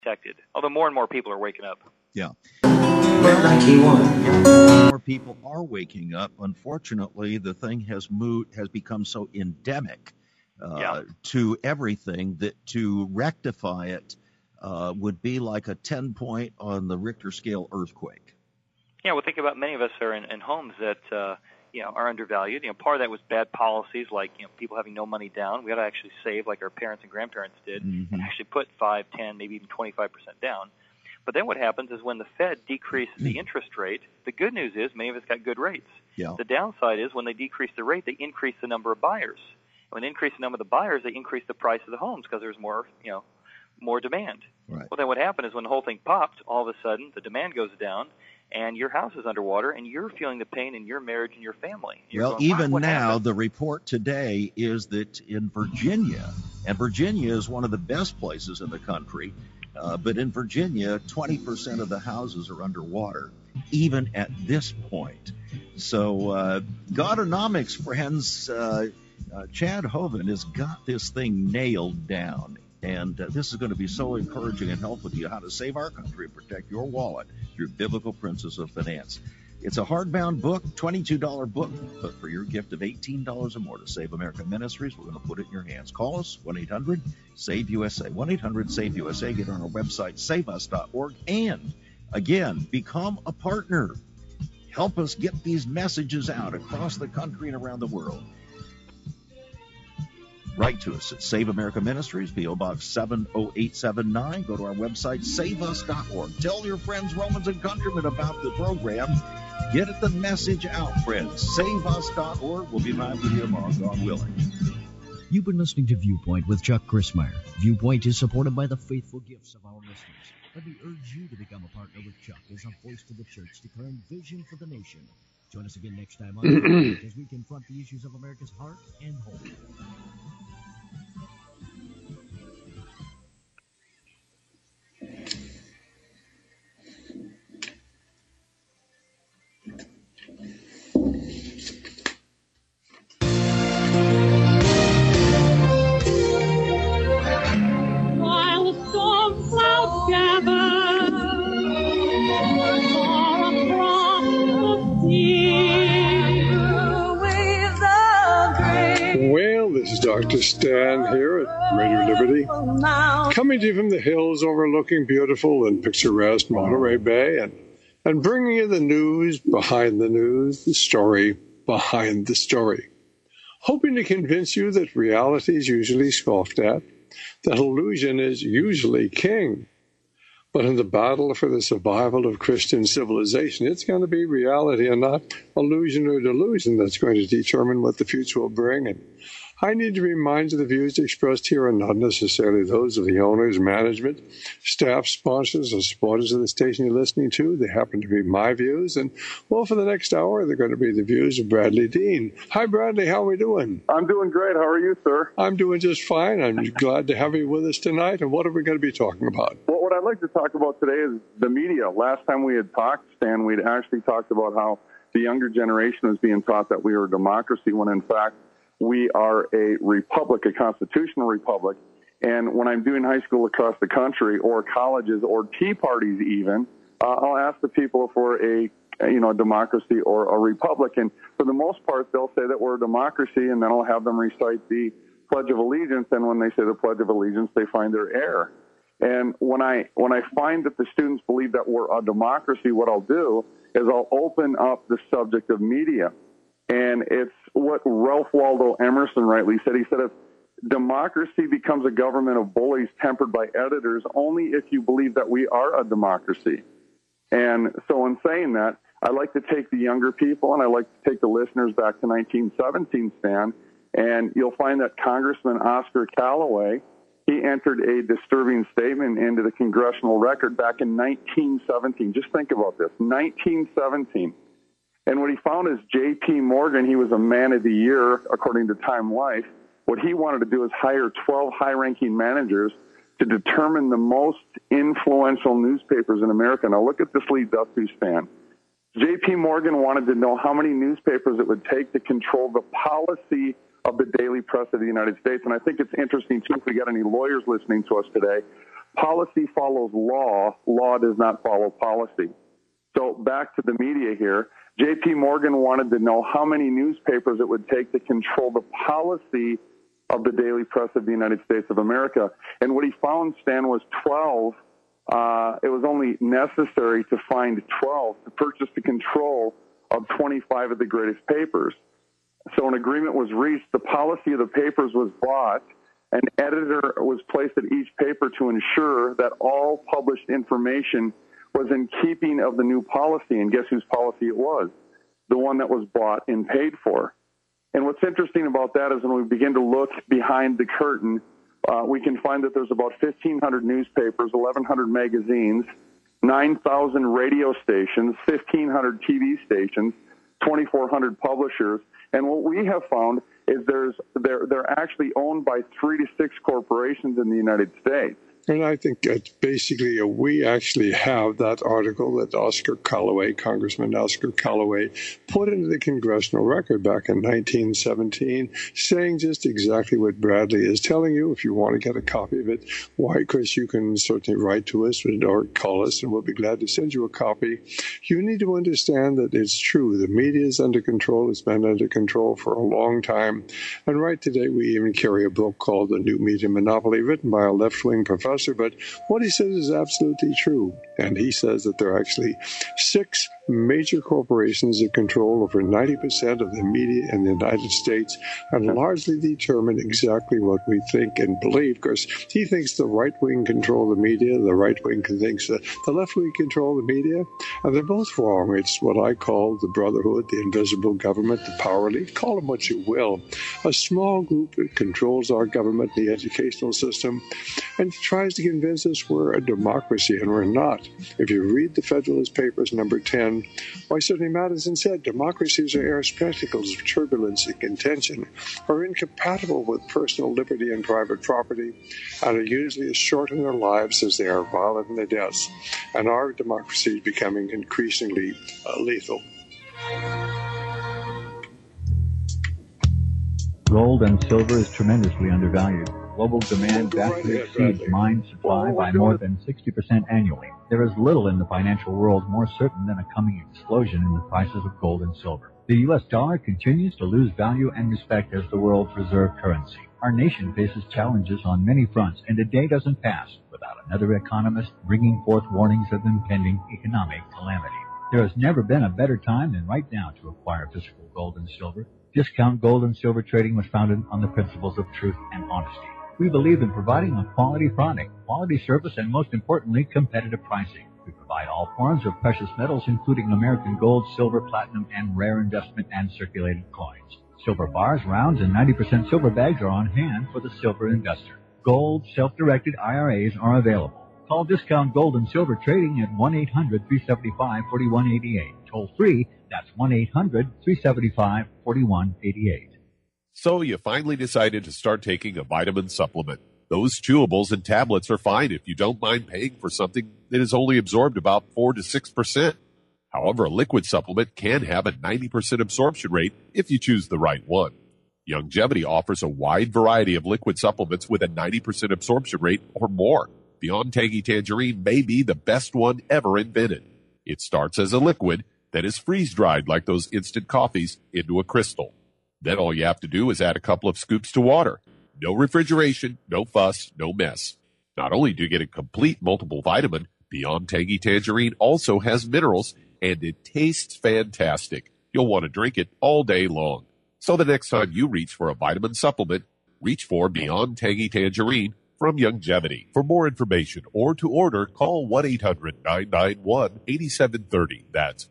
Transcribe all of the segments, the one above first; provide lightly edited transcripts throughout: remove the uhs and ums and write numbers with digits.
protected. Although more and more people are waking up. Yeah. More people are waking up. Unfortunately, the thing has become so endemic to everything that to rectify it would be like a 10-point on the Richter scale earthquake. Yeah, well, think about many of us are in homes that are undervalued. Part of that was bad policies, like people having no money down. We had to actually save, like our parents and grandparents did, and actually put 5, 10, maybe even 25% down. But then what happens is when the Fed decreases the interest rate, the good news is many of us got good rates. Yeah. The downside is when they decrease the rate, they increase the number of buyers. And when they increase the number of the buyers, they increase the price of the homes because there's more demand. Right. Well, then what happened is when the whole thing popped, all of a sudden the demand goes down, and your house is underwater, and you're feeling the pain in your marriage and your family. You're going, even what now, happened? The report today is that in Virginia, and Virginia is one of the best places in the country, but in Virginia, 20% of the houses are underwater, even at this point. So, Godonomics, friends, Chad Hovind has got this thing nailed down. And this is going to be so encouraging and helpful to you how to save our country and protect your wallet through biblical principles of finance. It's a hardbound book, $22 book, but for your gift of $18 or more to Save America Ministries, we're going to put it in your hands. Call us, 1-800-SAVE-USA, 1-800-SAVE-USA. Get on our website, saveus.org, and, again, become a partner. Help us get these messages out across the country and around the world. Write to us at Save America Ministries, P.O. Box 70879. Go to our website, saveus.org. Tell your friends, Romans, and countrymen about the program. Get the message out, friends. Saveus.org. We'll be live with you tomorrow, God willing. You've been listening to Viewpoint with Chuck Grissmeyer. Viewpoint is supported by the faithful gifts of our listeners. Let me urge you to become a partner with Chuck as a voice to the church declaring vision for the nation. Join us again next time on Viewpoint as we confront the issues of America's heart and home. While the storm clouds gather far across the sea, waves of grace. Well, this is Dr. Stan here at Radio Liberty, coming to you from the hills overlooking beautiful and picturesque Monterey Bay, and bringing you the news behind the news, the story behind the story. Hoping to convince you that reality is usually scoffed at, that illusion is usually king. But in the battle for the survival of Christian civilization, it's going to be reality and not illusion or delusion that's going to determine what the future will bring. And I need to remind you the views expressed here are not necessarily those of the owners, management, staff, sponsors, or supporters of the station you're listening to. They happen to be my views. And, well, for the next hour, they're going to be the views of Bradley Dean. Hi, Bradley. How are we doing? I'm doing great. How are you, sir? I'm doing just fine. I'm glad to have you with us tonight. And what are we going to be talking about? Well, what I'd like to talk about today is the media. Last time we had talked, Stan, we'd actually talked about how the younger generation was being taught that we are a democracy when, in fact, we are a republic, a constitutional republic. And when I'm doing high school across the country or colleges or tea parties even, I'll ask the people if we're a democracy or a republic. And for the most part, they'll say that we're a democracy, and then I'll have them recite the Pledge of Allegiance. And when they say the Pledge of Allegiance, they find their error. And when I find that the students believe that we're a democracy, what I'll do is I'll open up the subject of media. And it's what Ralph Waldo Emerson rightly said. He said, if democracy becomes a government of bullies tempered by editors only if you believe that we are a democracy. And so in saying that, I like to take the younger people and I like to take the listeners back to 1917, Stan, and you'll find that Congressman Oscar Callaway, he entered a disturbing statement into the congressional record back in 1917. Just think about this, 1917. And what he found is J.P. Morgan, he was a man of the year, according to Time Life. What he wanted to do is hire 12 high-ranking managers to determine the most influential newspapers in America. Now, look at this leads up to, Stan. J.P. Morgan wanted to know how many newspapers it would take to control the policy of the daily press of the United States. And I think it's interesting, too, if we got any lawyers listening to us today. policy follows law. Law does not follow policy. So back to the media here. J.P. Morgan wanted to know how many newspapers it would take to control the policy of the daily press of the United States of America. And what he found, Stan, was 12. It was only necessary to find 12 to purchase the control of 25 of the greatest papers. So an agreement was reached. The policy of the papers was bought. An editor was placed at each paper to ensure that all published information was in keeping of the new policy. And guess whose policy it was? The one that was bought and paid for. And what's interesting about that is when we begin to look behind the curtain, we can find that there's about 1,500 newspapers, 1,100 magazines, 9,000 radio stations, 1,500 TV stations, 2,400 publishers. And what we have found is they're actually owned by 3 to 6 corporations in the United States. And I think that basically we actually have that article that Oscar Callaway, Congressman Oscar Callaway, put into the congressional record back in 1917, saying just exactly what Bradley is telling you. If you want to get a copy of it, why, Chris, you can certainly write to us or call us, and we'll be glad to send you a copy. You need to understand that it's true. The media is under control. It's been under control for a long time. And right today, we even carry a book called The New Media Monopoly, written by a left-wing professor. But what he says is absolutely true. And he says that there are actually 6 major corporations that control over 90% of the media in the United States and largely determine exactly what we think and believe. Because he thinks the right wing control the media, the right wing thinks the left wing control the media, and they're both wrong. It's what I call the brotherhood, the invisible government, the power elite. Call them what you will. A small group that controls our government, the educational system, and tries to convince us we're a democracy, and we're not. If you read the Federalist Papers, number 10, why Sidney Madison said democracies are air spectacles of turbulence and contention, are incompatible with personal liberty and private property, and are usually as short in their lives as they are violent in their deaths. And our democracy is becoming increasingly lethal. Gold and silver is tremendously undervalued. Global demand vastly exceeds mine supply by more than 60% annually. There is little in the financial world more certain than a coming explosion in the prices of gold and silver. The U.S. dollar continues to lose value and respect as the world's reserve currency. Our nation faces challenges on many fronts, and a day doesn't pass without another economist bringing forth warnings of impending economic calamity. There has never been a better time than right now to acquire physical gold and silver. Discount Gold and Silver Trading was founded on the principles of truth and honesty. We believe in providing a quality product, quality service, and most importantly, competitive pricing. We provide all forms of precious metals, including American gold, silver, platinum, and rare investment and circulated coins. Silver bars, rounds, and 90% silver bags are on hand for the silver investor. Gold, self-directed IRAs are available. Call Discount Gold and Silver Trading at 1-800-375-4188. Toll free, that's 1-800-375-4188. So you finally decided to start taking a vitamin supplement. Those chewables and tablets are fine if you don't mind paying for something that is only absorbed about 4 to 6%. However, a liquid supplement can have a 90% absorption rate if you choose the right one. Youngevity offers a wide variety of liquid supplements with a 90% absorption rate or more. Beyond Tangy Tangerine may be the best one ever invented. It starts as a liquid that is freeze-dried like those instant coffees into a crystal. Then all you have to do is add a couple of scoops to water. No refrigeration, no fuss, no mess. Not only do you get a complete multiple vitamin, Beyond Tangy Tangerine also has minerals, and it tastes fantastic. You'll want to drink it all day long. So the next time you reach for a vitamin supplement, reach for Beyond Tangy Tangerine from Youngevity. For more information or to order, call 1-800-991-8730. That's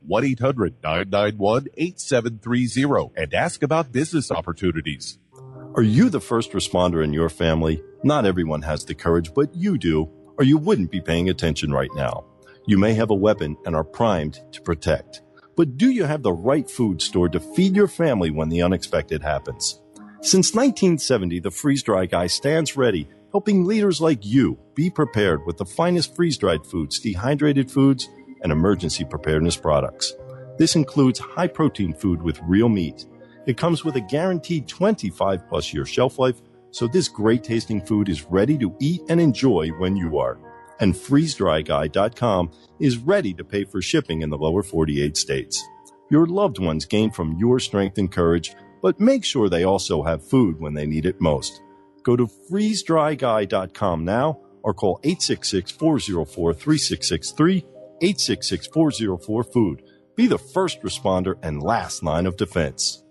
1-800-991-8730 and ask about business opportunities. Are you the first responder in your family? Not everyone has the courage, but you do, or you wouldn't be paying attention right now. You may have a weapon and are primed to protect. But do you have the right food stored to feed your family when the unexpected happens? Since 1970, the Freeze-Dry Guy stands ready, helping leaders like you be prepared with the finest freeze-dried foods, dehydrated foods, and emergency preparedness products. This includes high-protein food with real meat. It comes with a guaranteed 25-plus year shelf life, so this great-tasting food is ready to eat and enjoy when you are. And FreezeDryGuy.com is ready to pay for shipping in the lower 48 states. Your loved ones gain from your strength and courage, but make sure they also have food when they need it most. Go to FreezeDryGuy.com now or call 866-404-3663, 866-404-FOOD. Be the first responder and last line of defense.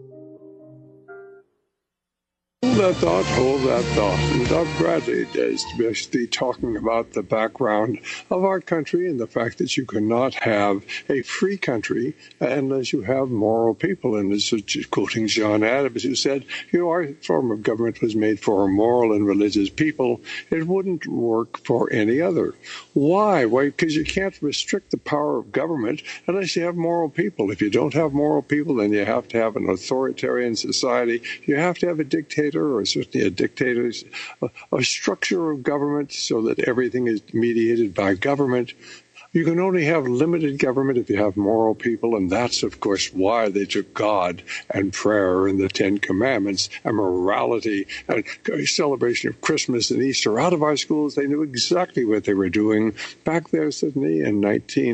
Hold that thought. And Doug Bradley is basically talking about the background of our country and the fact that you cannot have a free country unless you have moral people. And this is quoting John Adams, who said, our form of government was made for moral and religious people. It wouldn't work for any other. Why? Why? Because you can't restrict the power of government unless you have moral people. If you don't have moral people, then you have to have an authoritarian society. You have to have a dictator, or certainly a dictator's a structure of government so that everything is mediated by government. You can only have limited government if you have moral people, and that's, of course, why they took God and prayer and the Ten Commandments and morality and celebration of Christmas and Easter out of our schools. They knew exactly what they were doing back there, Sydney, in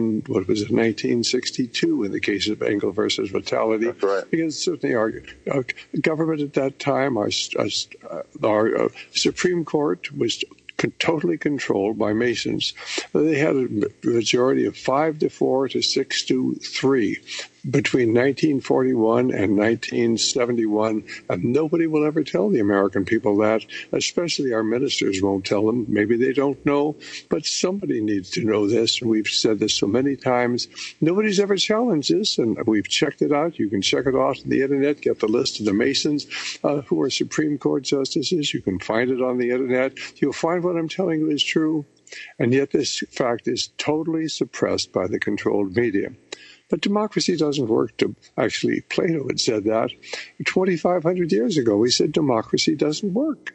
1962 in the case of Engel versus Vitality. That's right. Because certainly our government at that time, our Supreme Court was totally controlled by Masons. They had a majority of 5-4 to 6-3 between 1941 and 1971, and nobody will ever tell the American people that, especially our ministers won't tell them. Maybe they don't know, but somebody needs to know this, and we've said this so many times. Nobody's ever challenged this, and we've checked it out. You can check it out on the Internet, get the list of the Masons who are Supreme Court justices. You can find it on the Internet. You'll find what I'm telling you is true, and yet this fact is totally suppressed by the controlled media. But democracy doesn't work. Actually, Plato had said that 2,500 years ago. He said democracy doesn't work.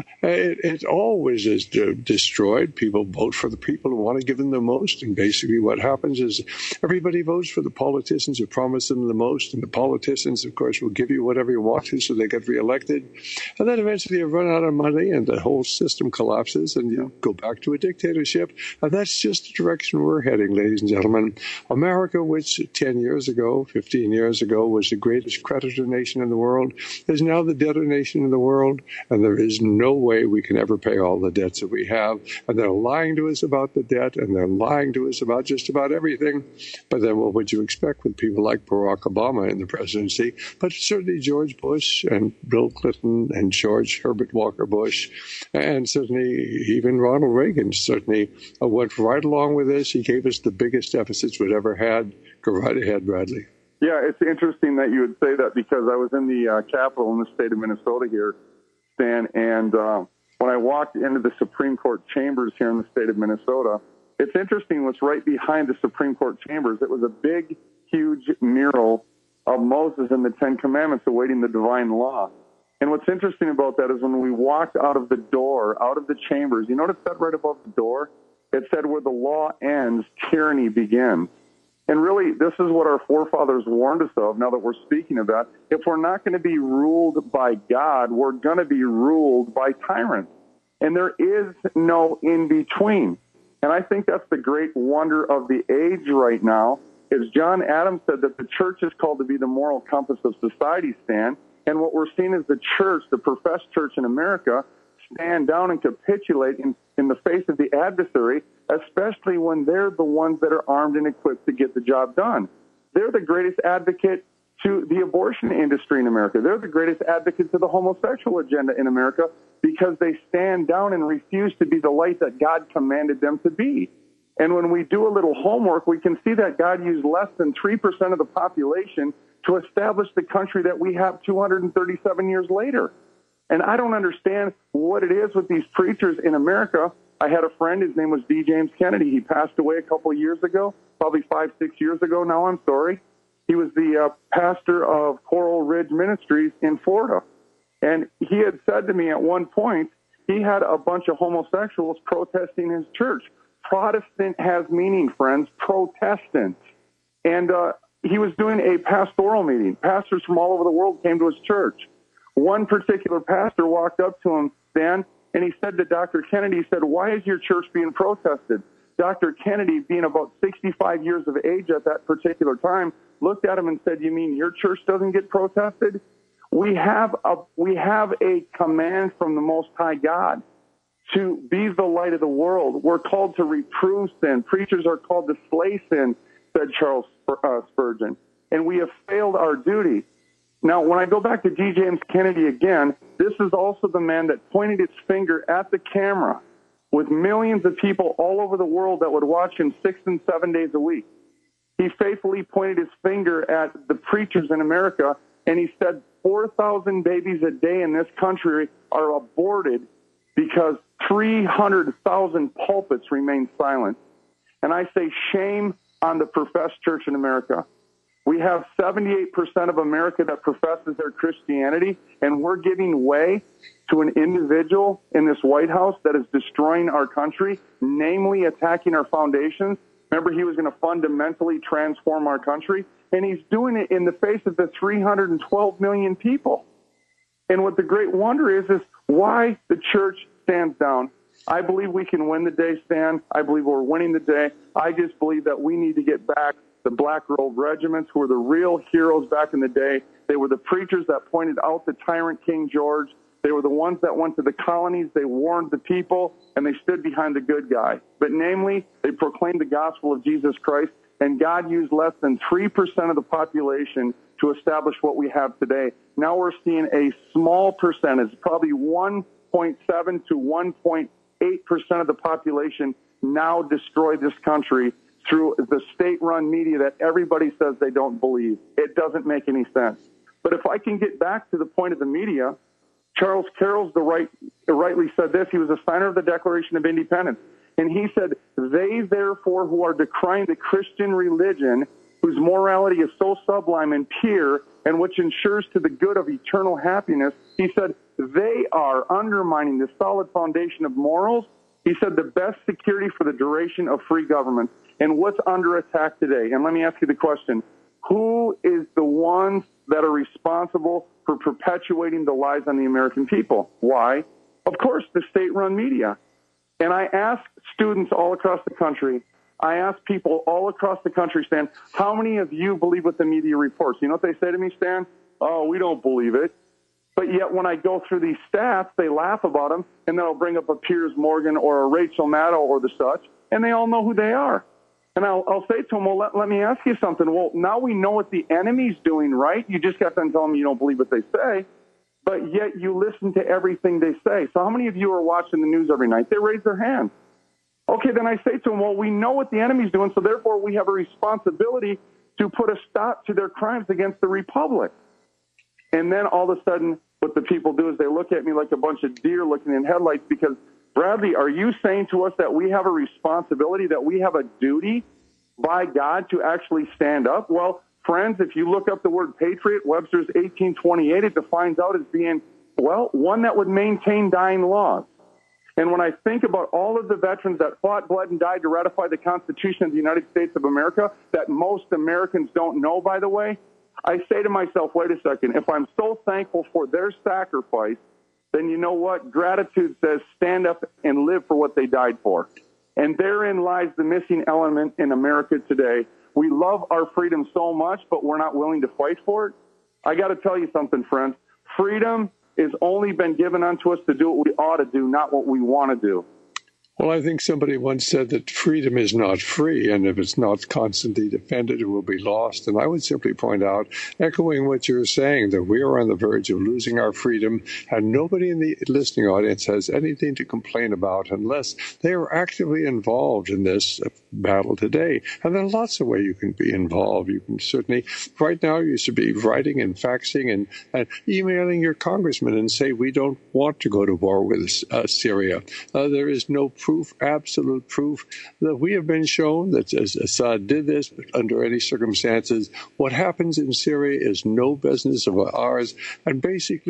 It always is destroyed. People vote for the people who want to give them the most. And basically what happens is everybody votes for the politicians who promise them the most. And the politicians, of course, will give you whatever you want to so they get reelected. And then eventually you run out of money and the whole system collapses and you go back to a dictatorship. And that's just the direction we're heading, ladies and gentlemen. America, which 10 years ago, 15 years ago, was the greatest creditor nation in the world, is now the debtor nation in the world, and there is no way we can ever pay all the debts that we have. And they're lying to us about the debt, and they're lying to us about just about everything. But then what would you expect with people like Barack Obama in the presidency? But certainly George Bush and Bill Clinton and George Herbert Walker Bush, and certainly even Ronald Reagan certainly went right along with this. He gave us the biggest deficits we'd ever had. Go right ahead, Bradley. Yeah, it's interesting that you would say that because I was in the Capitol in the state of Minnesota here, Stan, and when I walked into the Supreme Court chambers here in the state of Minnesota, it's interesting what's right behind the Supreme Court chambers. It was a big, huge mural of Moses and the Ten Commandments awaiting the divine law. And what's interesting about that is when we walked out of the door, out of the chambers, you know what it said right above the door? It said, where the law ends, tyranny begins. And really, this is what our forefathers warned us of, now that we're speaking of that. If we're not going to be ruled by God, we're going to be ruled by tyrants. And there is no in-between. And I think that's the great wonder of the age right now, is John Adams said that the church is called to be the moral compass of society, Stan. And what we're seeing is the church, the professed church in America, stand down and capitulate in the face of the adversary, especially when they're the ones that are armed and equipped to get the job done. They're the greatest advocate to the abortion industry in America. They're the greatest advocate to the homosexual agenda in America because they stand down and refuse to be the light that God commanded them to be. And when we do a little homework, we can see that God used less than 3% of the population to establish the country that we have 237 years later. And I don't understand what it is with these preachers in America. I had a friend, his name was D. James Kennedy. He passed away a couple of years ago, probably 5-6 years ago now, I'm sorry. He was the pastor of Coral Ridge Ministries in Florida. And he had said to me at one point, he had a bunch of homosexuals protesting his church. Protestant has meaning, friends, Protestant. And he was doing a pastoral meeting. Pastors from all over the world came to his church. One particular pastor walked up to him, Dan, and he said to Dr. Kennedy, he said, why is your church being protested? Dr. Kennedy, being about 65 years of age at that particular time, looked at him and said, you mean your church doesn't get protested? We have a command from the Most High God to be the light of the world. We're called to reprove sin. Preachers are called to slay sin, said Charles Spurgeon. And we have failed our duty. Now, when I go back to D. James Kennedy again, this is also the man that pointed his finger at the camera with millions of people all over the world that would watch him 6 and 7 days a week. He faithfully pointed his finger at the preachers in America, and he said 4,000 babies a day in this country are aborted because 300,000 pulpits remain silent. And I say shame on the professed church in America. We have 78% of America that professes their Christianity, and we're giving way to an individual in this White House that is destroying our country, namely attacking our foundations. Remember, he was going to fundamentally transform our country, and he's doing it in the face of the 312 million people. And what the great wonder is why the church stands down. I believe we can win the day, Stan. I believe we're winning the day. I just believe that we need to get back the Black Robe regiments, who were the real heroes back in the day. They were the preachers that pointed out the tyrant King George. They were the ones that went to the colonies. They warned the people, and they stood behind the good guy. But namely, they proclaimed the gospel of Jesus Christ, and God used less than 3% of the population to establish what we have today. Now we're seeing a small percentage, probably 1.7 to 1.8% of the population now destroy this country through the state-run media that everybody says they don't believe. It doesn't make any sense. But if I can get back to the point of the media, Charles Carroll's rightly said this. He was a signer of the Declaration of Independence. And he said, they therefore who are decrying the Christian religion, whose morality is so sublime and pure, and which ensures to the good of eternal happiness, he said, they are undermining the solid foundation of morals. He said, the best security for the duration of free government. And what's under attack today? And let me ask you the question. Who is the ones that are responsible for perpetuating the lies on the American people? Why? Of course, the state-run media. And I ask students all across the country, I ask people all across the country, Stan, how many of you believe what the media reports? You know what they say to me, Stan? Oh, we don't believe it. But yet when I go through these stats, they laugh about them, and then I'll bring up a Piers Morgan or a Rachel Maddow or the such, and they all know who they are. And I'll say to them, well, let me ask you something. Well, now we know what the enemy's doing, right? You just got done telling me you don't believe what they say, but yet you listen to everything they say. So how many of you are watching the news every night? They raise their hand. Okay, then I say to them, well, we know what the enemy's doing, so therefore we have a responsibility to put a stop to their crimes against the Republic. And then all of a sudden, what the people do is they look at me like a bunch of deer looking in headlights because, Bradley, are you saying to us that we have a responsibility, that we have a duty by God to actually stand up? Well, friends, if you look up the word patriot, Webster's 1828, it defines out as being, well, one that would maintain dying laws. And when I think about all of the veterans that fought, bled, and died to ratify the Constitution of the United States of America, that most Americans don't know, by the way, I say to myself, wait a second, if I'm so thankful for their sacrifice, then you know what? Gratitude says stand up and live for what they died for. And therein lies the missing element in America today. We love our freedom so much, but we're not willing to fight for it. I got to tell you something, friends. Freedom has only been given unto us to do what we ought to do, not what we want to do. Well, I think somebody once said that freedom is not free, and if it's not constantly defended, it will be lost. And I would simply point out, echoing what you're saying, that we are on the verge of losing our freedom, and nobody in the listening audience has anything to complain about unless they are actively involved in this battle today. And there are lots of ways you can be involved. You can certainly, right now, you should be writing and faxing and emailing your congressman and say, we don't want to go to war with Syria. There is no proof, absolute proof, that we have been shown that Assad did this, but under any circumstances, what happens in Syria is no business of ours. And basically,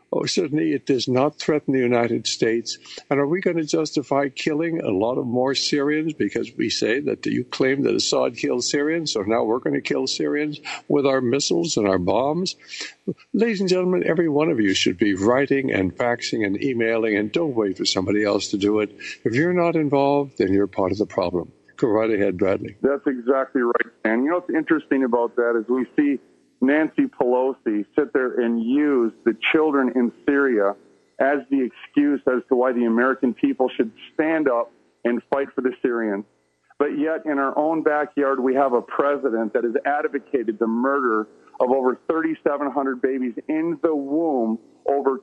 Oh, certainly it does not threaten the United States. And are we going to justify killing a lot of more Syrians because we say that you claim that Assad killed Syrians, so now we're going to kill Syrians with our missiles and our bombs? Ladies and gentlemen, every one of you should be writing and faxing and emailing, and don't wait for somebody else to do it. If you're not involved, then you're part of the problem. Go right ahead, Bradley. That's exactly right, and you know what's interesting about that is we see Nancy Pelosi sit there and use the children in Syria as the excuse as to why the American people should stand up and fight for the Syrians. But yet in our own backyard, we have a president that has advocated the murder of over 3,700 babies in the womb. Over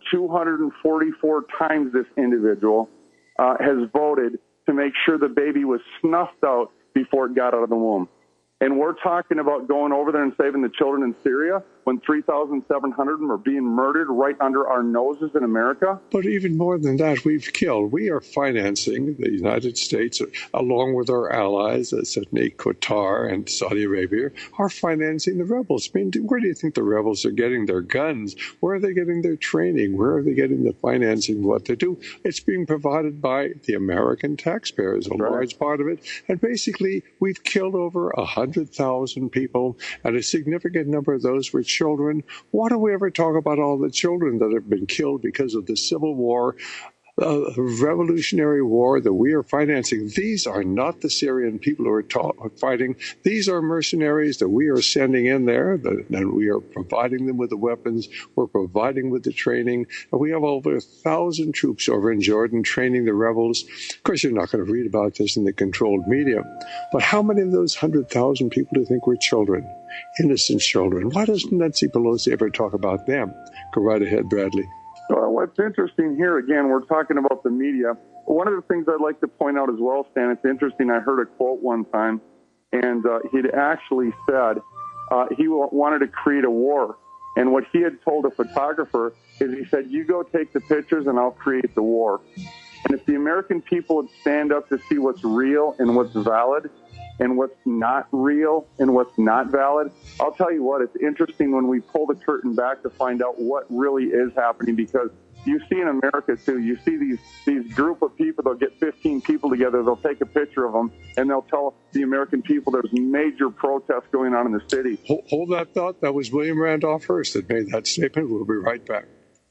244 times this individual has voted to make sure the baby was snuffed out before it got out of the womb. And we're talking about going over there and saving the children in Syria when 3,700 of them are being murdered right under our noses in America? But even more than that, we've killed. We are financing the United States, along with our allies, certainly Qatar and Saudi Arabia, are financing the rebels. I mean, where do you think the rebels are getting their guns? Where are they getting their training? Where are they getting the financing of what they do? It's being provided by the American taxpayers, a large part of it. And basically, we've killed over 100,000 people, and a significant number of those were children. Why do we ever talk about all the children that have been killed because of the Civil War, Revolutionary War that we are financing? These are not the Syrian people who are fighting. These are mercenaries that we are sending in there, and we are providing them with the weapons. We're providing with the training. And we have over 1,000 troops over in Jordan training the rebels. Of course, you're not going to read about this in the controlled media. But how many of those 100,000 people do you think were children? Innocent children. Why doesn't Nancy Pelosi ever talk about them? Go right ahead, Bradley. Well, what's interesting here, again, we're talking about the media. One of the things I'd like to point out as well, Stan, it's interesting. I heard a quote one time, and he'd actually said he wanted to create a war. And what he had told a photographer is he said, you go take the pictures and I'll create the war. And if the American people would stand up to see what's real and what's valid, and what's not real and what's not valid, I'll tell you what, it's interesting when we pull the curtain back to find out what really is happening, because you see in America, too, you see these group of people, they'll get 15 people together, they'll take a picture of them, and they'll tell the American people there's major protests going on in the city. Hold that thought. That was William Randolph Hearst that made that statement. We'll be right back.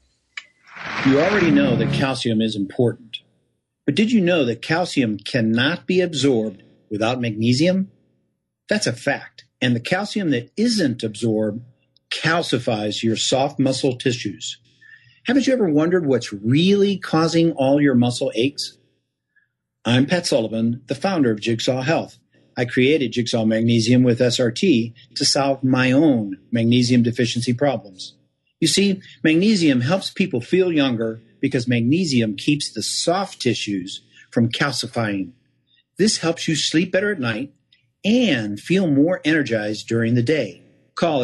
You already know that calcium is important. But did you know that calcium cannot be absorbed without magnesium? That's a fact. And the calcium that isn't absorbed calcifies your soft muscle tissues. Haven't you ever wondered what's really causing all your muscle aches? I'm Pat Sullivan, the founder of Jigsaw Health. I created Jigsaw Magnesium with SRT to solve my own magnesium deficiency problems. You see, magnesium helps people feel younger because magnesium keeps the soft tissues from calcifying. This helps you sleep better at night and feel more energized during the day. Call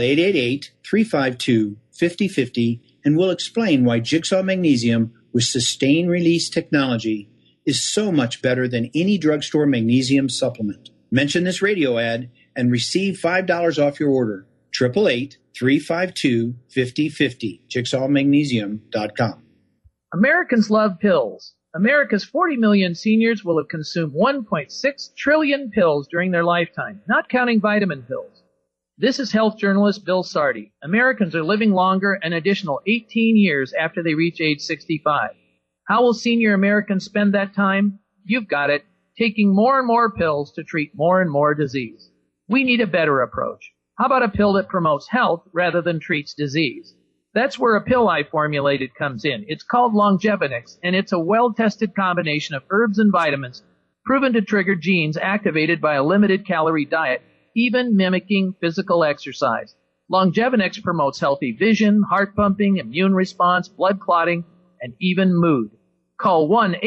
888-352-5050 and we'll explain why Jigsaw Magnesium with sustained release technology is so much better than any drugstore magnesium supplement. Mention this radio ad and receive $5 off your order. 888-352-5050. JigsawMagnesium.com. Americans love pills. America's 40 million seniors will have consumed 1.6 trillion pills during their lifetime, not counting vitamin pills. This is health journalist Bill Sardi. Americans are living longer an additional 18 years after they reach age 65. How will senior Americans spend that time? You've got it, taking more and more pills to treat more and more disease. We need a better approach. How about a pill that promotes health rather than treats disease? That's where a pill I formulated comes in. It's called Longevinix, and it's a well-tested combination of herbs and vitamins proven to trigger genes activated by a limited-calorie diet, even mimicking physical exercise. Longevinix promotes healthy vision, heart pumping, immune response, blood clotting, and even mood. Call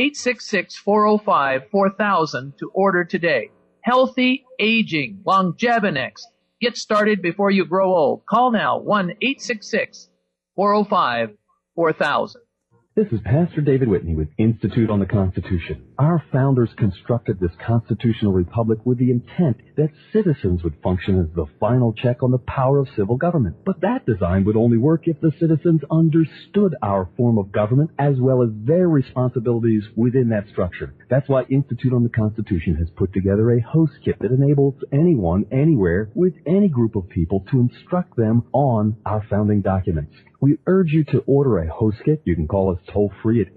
1-866-405-4000 to order today. Healthy aging, Longevinix. Get started before you grow old. Call now, 1-866-405-4000. This is Pastor David Whitney with Institute on the Constitution. Our founders constructed this constitutional republic with the intent that citizens would function as the final check on the power of civil government. But that design would only work if the citizens understood our form of government as well as their responsibilities within that structure. That's why Institute on the Constitution has put together a host kit that enables anyone, anywhere, with any group of people to instruct them on our founding documents. We urge you to order a host kit. You can call us toll-free at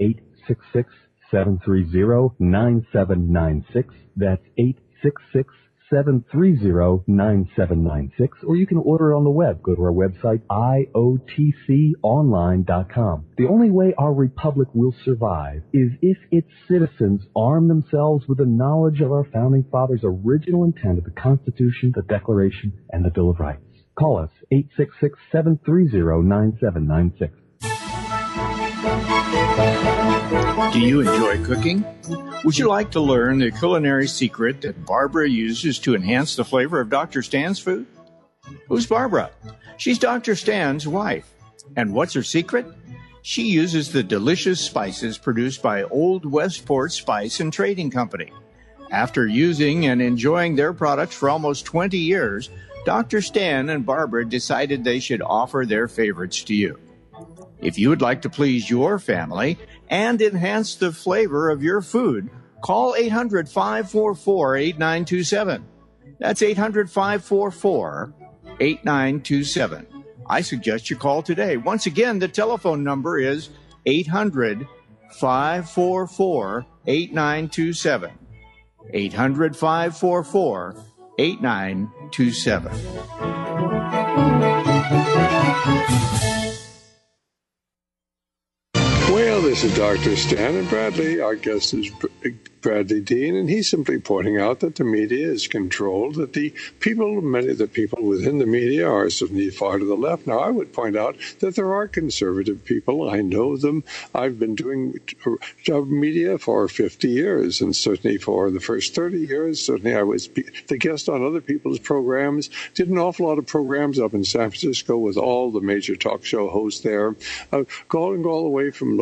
866-730-9796. That's 866-730-9796. Or you can order it on the web. Go to our website, iotconline.com. The only way our republic will survive is if its citizens arm themselves with the knowledge of our founding fathers' original intent of the Constitution, the Declaration, and the Bill of Rights. Call us, 866-730-9796. Do you enjoy cooking? Would you like to learn the culinary secret that Barbara uses to enhance the flavor of Dr. Stan's food? Who's Barbara? She's Dr. Stan's wife. And what's her secret? She uses the delicious spices produced by Old Westport Spice and Trading Company. After using and enjoying their products for almost 20 years, Dr. Stan and Barbara decided they should offer their favorites to you. If you would like to please your family and enhance the flavor of your food, call 800-544-8927. That's 800-544-8927. I suggest you call today. Once again, the telephone number is 800-544-8927. 800-544-8927. Well, this is Dr. Stan and Bradley. Our guest is Bradley Dean, and he's simply pointing out that the media is controlled, that many of the people within the media are certainly far to the left. Now, I would point out that there are conservative people. I know them. I've been doing media for 50 years, and certainly for the first 30 years, certainly I was the guest on other people's programs, did an awful lot of programs up in San Francisco with all the major talk show hosts there, going all the way from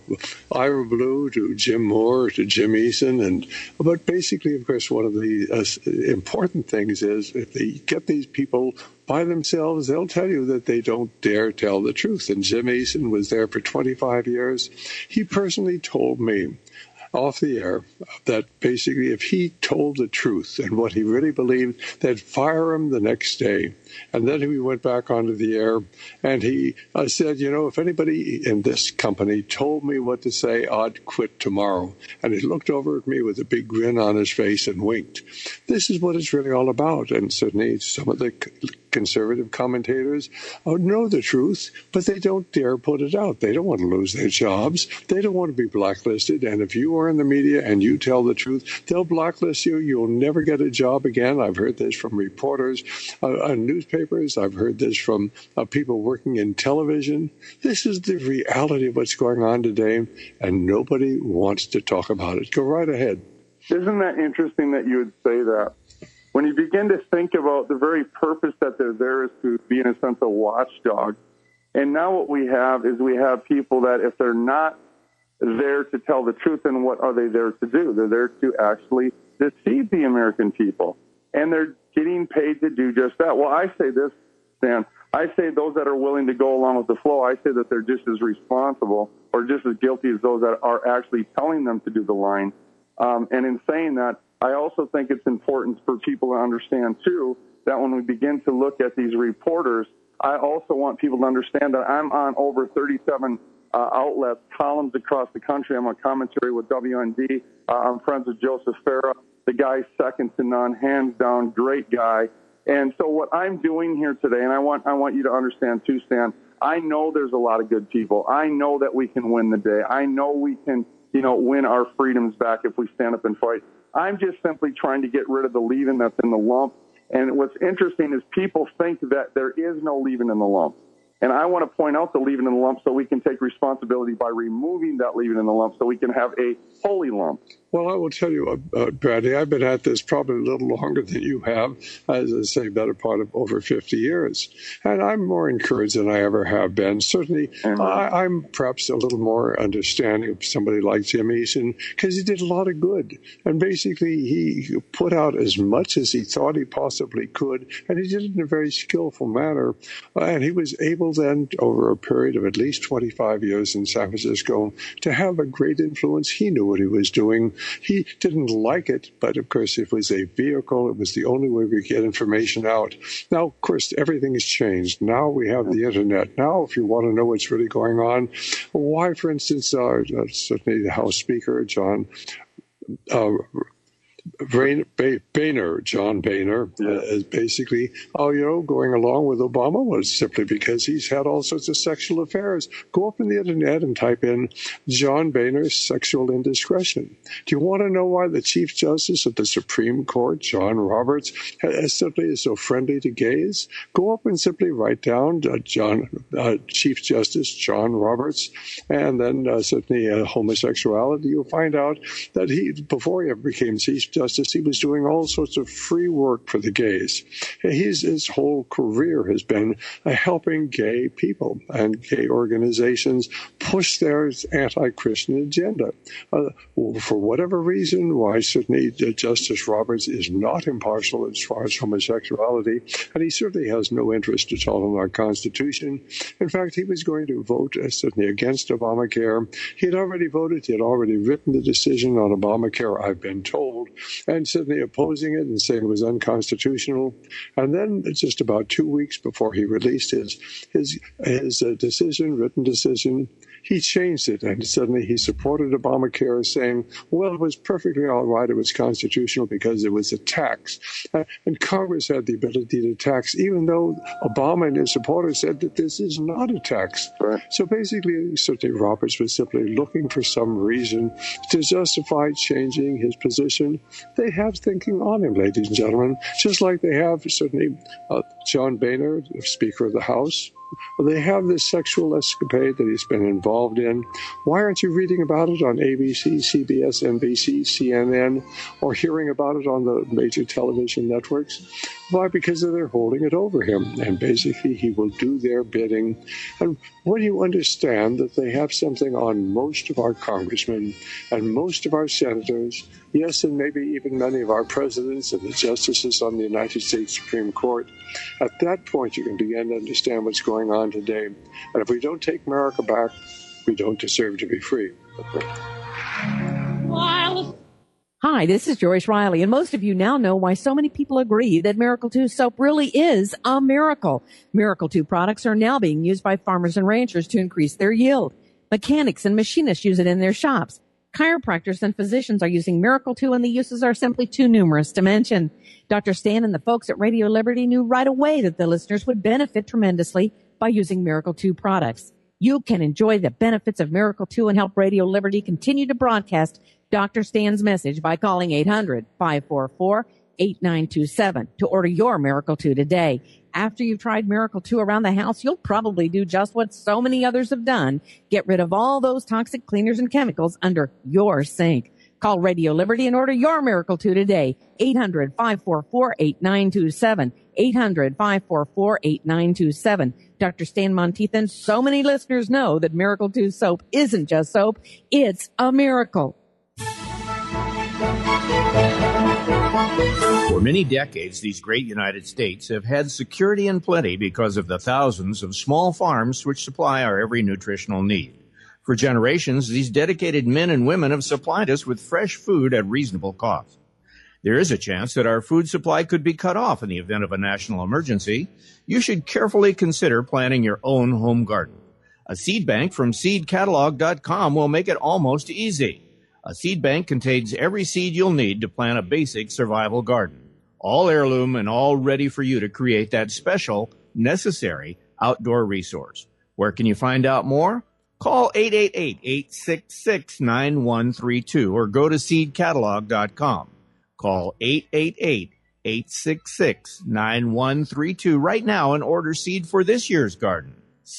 Ira Blue to Jim Moore to Jim Eason. But basically, of course, one of the important things is if they get these people by themselves, they'll tell you that they don't dare tell the truth. And Jim Eason was there for 25 years. He personally told me off the air that basically if he told the truth and what he really believed, they'd fire him the next day. And then we went back onto the air, and he said, if anybody in this company told me what to say, I'd quit tomorrow. And he looked over at me with a big grin on his face and winked. This is what it's really all about. And certainly some of the conservative commentators know the truth, but they don't dare put it out. They don't want to lose their jobs. They don't want to be blacklisted. And if you are in the media and you tell the truth, they'll blacklist you. You'll never get a job again. I've heard this from reporters on newspapers. I've heard this from people working in television. This is the reality of what's going on today, and nobody wants to talk about it. Go right ahead. Isn't that interesting that you would say that? When you begin to think about the very purpose that they're there is to be, in a sense, a watchdog. And now what we have is we have people that if they're not there to tell the truth, then what are they there to do? They're there to actually deceive the American people. And they're getting paid to do just that. Well, I say this, Stan. I say those that are willing to go along with the flow, I say that they're just as responsible or just as guilty as those that are actually telling them to do the line. And in saying that, I also think it's important for people to understand, too, that when we begin to look at these reporters, I also want people to understand that I'm on over 37 outlets, columns across the country. I'm on commentary with WND. I'm friends with Joseph Farah. The guy's second to none, hands down, great guy. And so what I'm doing here today, and I want you to understand, too, Stan, I know there's a lot of good people. I know that we can win the day. I know we can, win our freedoms back if we stand up and fight. I'm just simply trying to get rid of the leaven that's in the lump. And what's interesting is people think that there is no leaven in the lump. And I want to point out the leaven in the lump so we can take responsibility by removing that leaven in the lump so we can have a holy lump. Well, I will tell you, Brandy, I've been at this probably a little longer than you have, as I say, better part of over 50 years. And I'm more encouraged than I ever have been. Certainly, I'm perhaps a little more understanding of somebody like Jim Eason, because he did a lot of good. And basically, he put out as much as he thought he possibly could, and he did it in a very skillful manner. And he was able then, over a period of at least 25 years in San Francisco, to have a great influence. He knew what he was doing. He didn't like it, but of course it was a vehicle. It was the only way we could get information out. Now, of course, everything has changed. Now we have the internet. Now, if you want to know what's really going on, why, for instance, certainly the House Speaker, John Boehner, is basically, going along with Obama was simply because he's had all sorts of sexual affairs. Go up in the internet and type in John Boehner's sexual indiscretion. Do you want to know why the Chief Justice of the Supreme Court, John Roberts, simply is so friendly to gays? Go up and simply write down Chief Justice John Roberts, and then certainly homosexuality. You'll find out that before he ever became Chief Justice, he was doing all sorts of free work for the gays. His whole career has been helping gay people and gay organizations push their anti-Christian agenda. For whatever reason, why certainly Justice Roberts is not impartial as far as homosexuality, and he certainly has no interest at all in our Constitution. In fact, he was going to vote certainly against Obamacare. He had already voted. He had already written the decision on Obamacare, I've been told, and certainly opposing it and saying it was unconstitutional. And then just about 2 weeks before he released his written decision, he changed it, and suddenly he supported Obamacare, saying, well, it was perfectly all right, it was constitutional because it was a tax. And Congress had the ability to tax, even though Obama and his supporters said that this is not a tax. Right. So basically, certainly Roberts was simply looking for some reason to justify changing his position. They have thinking on him, ladies and gentlemen, just like they have certainly John Boehner, the Speaker of the House. They have this sexual escapade that he's been involved in. Why aren't you reading about it on ABC, CBS, NBC, CNN, or hearing about it on the major television networks? Why? Because they're holding it over him, and basically he will do their bidding. And when you understand that they have something on most of our congressmen and most of our senators, yes, and maybe even many of our presidents and the justices on the United States Supreme Court, at that point you can begin to understand what's going on today. And if we don't take America back, we don't deserve to be free. Hi, this is Joyce Riley, and most of you now know why so many people agree that Miracle 2 soap really is a miracle. Miracle 2 products are now being used by farmers and ranchers to increase their yield. Mechanics and machinists use it in their shops. Chiropractors and physicians are using Miracle 2, and the uses are simply too numerous to mention. Dr. Stan and the folks at Radio Liberty knew right away that the listeners would benefit tremendously by using Miracle 2 products. You can enjoy the benefits of Miracle 2 and help Radio Liberty continue to broadcast Dr. Stan's message by calling 800-544-8927 to order your Miracle 2 today. After you've tried Miracle 2 around the house, you'll probably do just what so many others have done. Get rid of all those toxic cleaners and chemicals under your sink. Call Radio Liberty and order your Miracle 2 today. 800-544-8927. 800-544-8927. Dr. Stan Monteith and so many listeners know that Miracle 2 soap isn't just soap. It's a miracle. For many decades, these great United States have had security and plenty because of the thousands of small farms which supply our every nutritional need. For generations, these dedicated men and women have supplied us with fresh food at reasonable cost. There is a chance that our food supply could be cut off in the event of a national emergency. You should carefully consider planting your own home garden. A seed bank from seedcatalog.com will make it almost easy. A seed bank contains every seed you'll need to plant a basic survival garden. All heirloom and all ready for you to create that special, necessary outdoor resource. Where can you find out more? Call 888-866-9132 or go to seedcatalog.com. Call 888-866-9132 right now and order seed for this year's garden.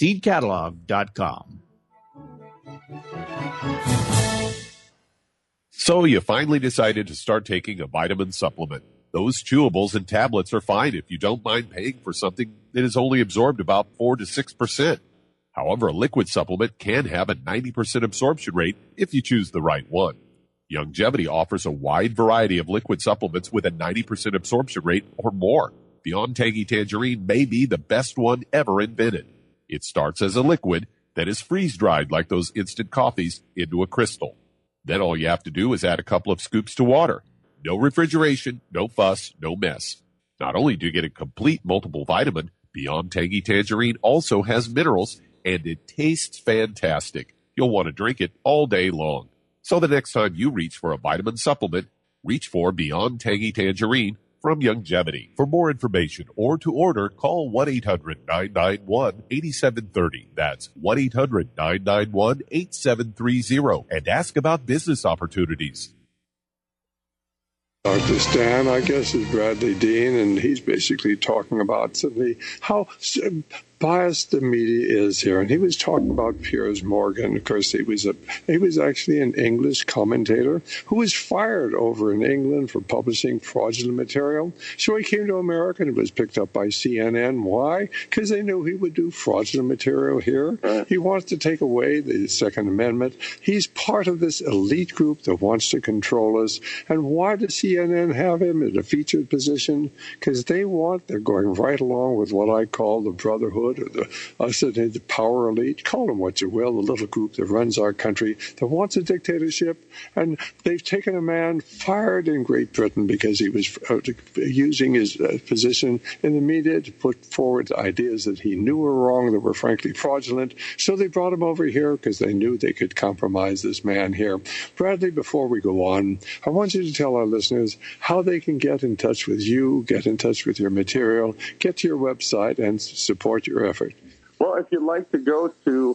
seedcatalog.com. So you finally decided to start taking a vitamin supplement. Those chewables and tablets are fine if you don't mind paying for something that is only absorbed about 4 to 6%. However, a liquid supplement can have a 90% absorption rate if you choose the right one. Youngevity offers a wide variety of liquid supplements with a 90% absorption rate or more. Beyond Tangy Tangerine may be the best one ever invented. It starts as a liquid that is freeze-dried like those instant coffees into a crystal. Then all you have to do is add a couple of scoops to water. No refrigeration, no fuss, no mess. Not only do you get a complete multiple vitamin, Beyond Tangy Tangerine also has minerals, and it tastes fantastic. You'll want to drink it all day long. So the next time you reach for a vitamin supplement, reach for Beyond Tangy Tangerine from Youngevity. For more information or to order, call 1-800-991-8730. That's 1-800-991-8730 and ask about business opportunities. Dr. Stan, I guess, is Bradley Dean, and he's basically talking about how biased the media is here. And he was talking about Piers Morgan. Of course, he was actually an English commentator who was fired over in England for publishing fraudulent material. So he came to America and was picked up by CNN. Why? Because they knew he would do fraudulent material here. He wants to take away the Second Amendment. He's part of this elite group that wants to control us. And why does CNN have him in a featured position? Because they're going right along with what I call the Brotherhood, or the power elite, call them what you will, the little group that runs our country, that wants a dictatorship. And they've taken a man fired in Great Britain because he was using his position in the media to put forward ideas that he knew were wrong, that were frankly fraudulent. So they brought him over here because they knew they could compromise this man here. Bradley, before we go on, I want you to tell our listeners how they can get in touch with you, get in touch with your material, get to your website, and support your effort. Well, if you'd like to go to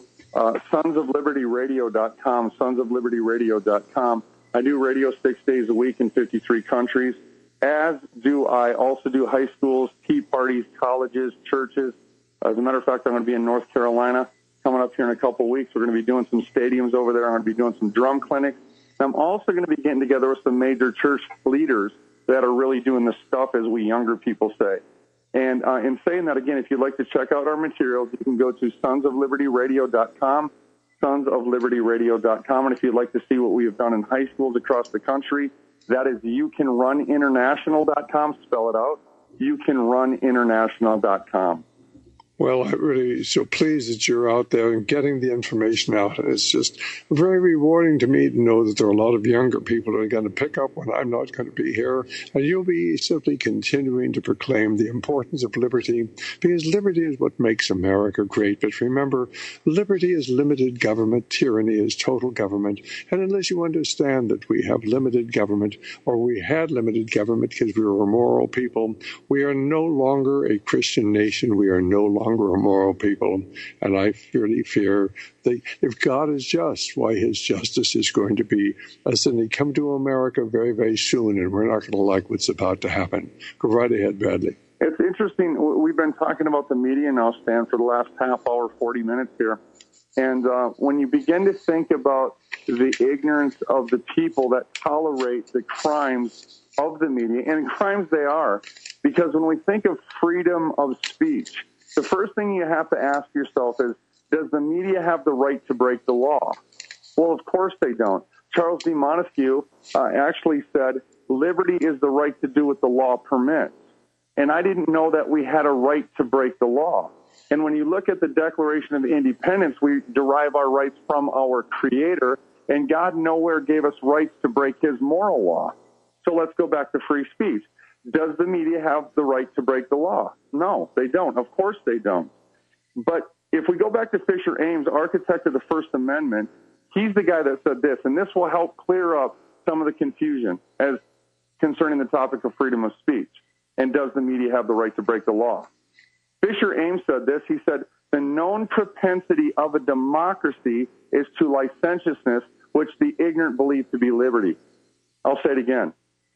sonsoflibertyradio.com, sonsoflibertyradio.com, I do radio 6 days a week in 53 countries, as do I also do high schools, tea parties, colleges, churches. As a matter of fact, I'm going to be in North Carolina coming up here in a couple of weeks. We're going to be doing some stadiums over there. I'm going to be doing some drum clinics. I'm also going to be getting together with some major church leaders that are really doing the stuff, as we younger people say. And in saying that, again, if you'd like to check out our materials, you can go to sonsoflibertyradio.com, sonsoflibertyradio.com. And if you'd like to see what we have done in high schools across the country, that is youcanruninternational.com. Spell it out, youcanruninternational.com. Well, I'm really so pleased that you're out there and getting the information out. And it's just very rewarding to me to know that there are a lot of younger people who are going to pick up when I'm not going to be here. And you'll be simply continuing to proclaim the importance of liberty, because liberty is what makes America great. But remember, liberty is limited government. Tyranny is total government. And unless you understand that we have limited government, or we had limited government because we were a moral people, we are no longer a Christian nation. We are no longer a moral people, and I really fear that if God is just, why his justice is going to be suddenly come to America very, very soon, and we're not going to like what's about to happen. Go right ahead, Bradley. It's interesting. We've been talking about the media now, Stan, for the last half hour, 40 minutes here. And when you begin to think about the ignorance of the people that tolerate the crimes of the media, and crimes they are, because when we think of freedom of speech, the first thing you have to ask yourself is, does the media have the right to break the law? Well, of course they don't. Charles D. Montesquieu actually said, liberty is the right to do what the law permits. And I didn't know that we had a right to break the law. And when you look at the Declaration of Independence, we derive our rights from our Creator, and God nowhere gave us rights to break his moral law. So let's go back to free speech. Does the media have the right to break the law? No, they don't. Of course they don't. But if we go back to Fisher Ames, architect of the First Amendment, he's the guy that said this, and this will help clear up some of the confusion as concerning the topic of freedom of speech. And does the media have the right to break the law? Fisher Ames said this. He said, the known propensity of a democracy is to licentiousness, which the ignorant believe to be liberty. I'll say it again.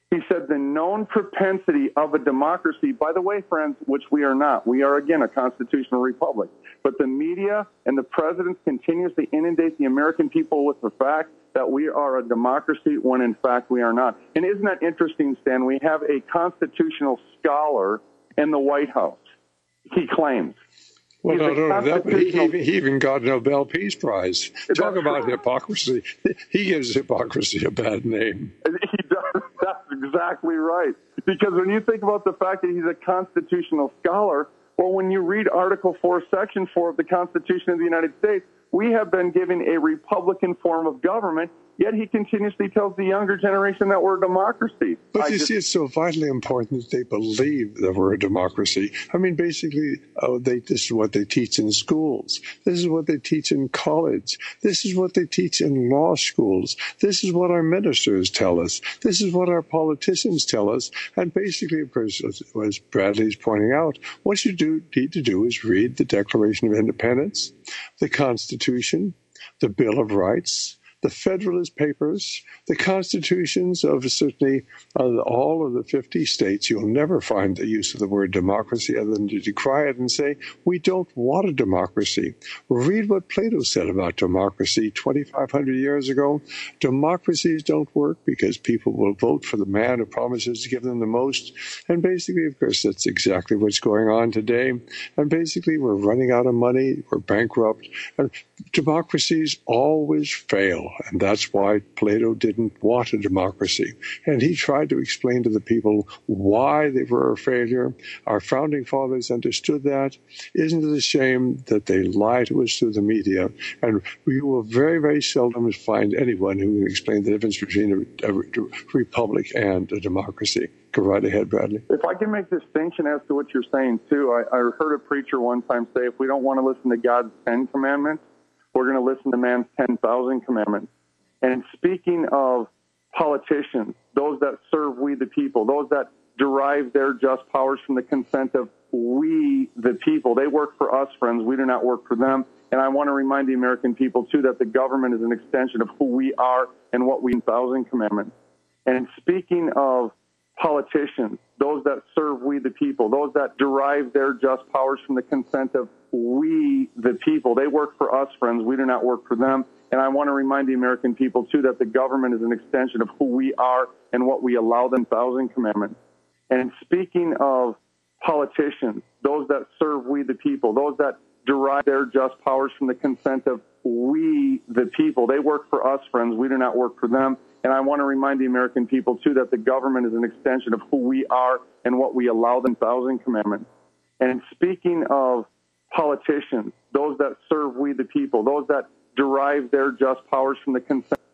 He said the known propensity of a democracy, by the way, friends, which we are not. We are, again, a constitutional republic. But the media and the presidents continuously inundate the American people with the fact that we are a democracy when, in fact, we are not. And isn't that interesting, Stan? We have a constitutional scholar in the White House, he claims. Well, no, he even got a Nobel Peace Prize. Talk about hypocrisy. He gives hypocrisy a bad name. He does. That's exactly right. Because when you think about the fact that he's a constitutional scholar, well, when you read Article 4, Section 4 of the Constitution of the United States, we have been given a Republican form of government, yet he continuously tells the younger generation that we're a democracy. But you see, it's so vitally important that they believe that we're a democracy. I mean, basically, this is what they teach in schools. This is what they teach in college. This is what they teach in law schools. This is what our ministers tell us. This is what our politicians tell us. And basically, of course, as Bradley's pointing out, what you need to do is read the Declaration of Independence, the Constitution, the Bill of Rights, the Federalist Papers, the constitutions of certainly all of the 50 states. You'll never find the use of the word democracy other than to decry it and say, we don't want a democracy. Read what Plato said about democracy 2,500 years ago. Democracies don't work because people will vote for the man who promises to give them the most. And basically, of course, that's exactly what's going on today. And basically, we're running out of money. We're bankrupt. And democracies always fail. And that's why Plato didn't want a democracy. And he tried to explain to the people why they were a failure. Our founding fathers understood that. Isn't it a shame that they lie to us through the media? And we will very, very seldom find anyone who can explain the difference between a republic and a democracy. Go right ahead, Bradley. If I can make distinction as to what you're saying, too, I heard a preacher one time say, if we don't want to listen to God's 10 commandments, we're going to listen to man's 10,000 commandments. And speaking of politicians, those that serve we the people, those that derive their just powers from the consent of we the people, they work for us, friends. We do not work for them. And I want to remind the American people, too, that the government is an extension of who we are and what we 1,000 commandments. And speaking of politicians, those that serve we the people, those that derive their just powers from the consent of we the people, they work for us, friends. We do not work for them. And I want to remind the American people, too, that the government is an extension of who we are and what we allow them 1,000 commandments. And speaking of politicians, those that serve we the people, those that derive their just powers from the consent of we the people, they work for us, friends. We do not work for them. And I want to remind the American people, too, that the government is an extension of who we are and what we allow them 1,000 commandments. And speaking of politicians, those that serve we the people, those that derive their just powers from the consent